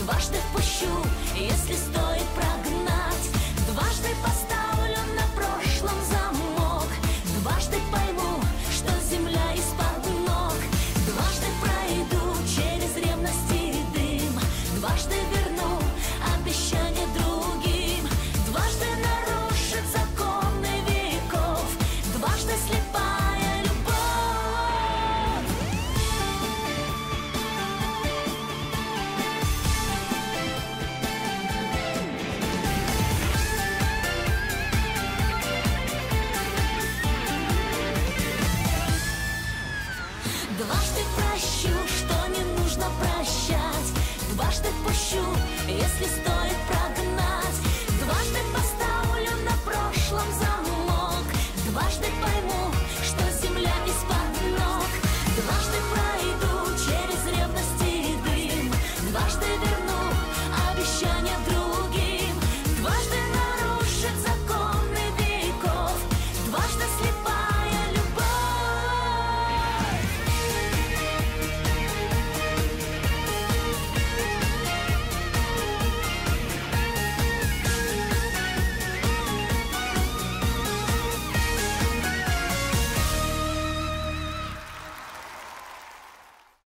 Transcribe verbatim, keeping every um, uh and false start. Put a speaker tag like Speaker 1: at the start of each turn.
Speaker 1: дважды впущу, если стоит прогнать. Дважды поставлю на прошлом замок, дважды пойму, что земля из-под ног. Дважды пройду через ревность и дым, дважды верну обещание другим. Дважды нарушит законы веков, дважды слепая любовь. Дважды прощу, что не нужно прощать, дважды пущу, если стоит